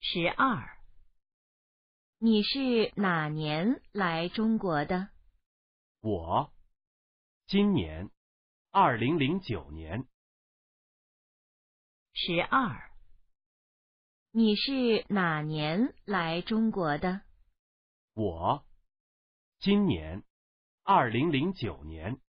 12. 你是哪年来中国的？ 我今年2009年。 12. 你是哪年来中国的？ 我今年2009年。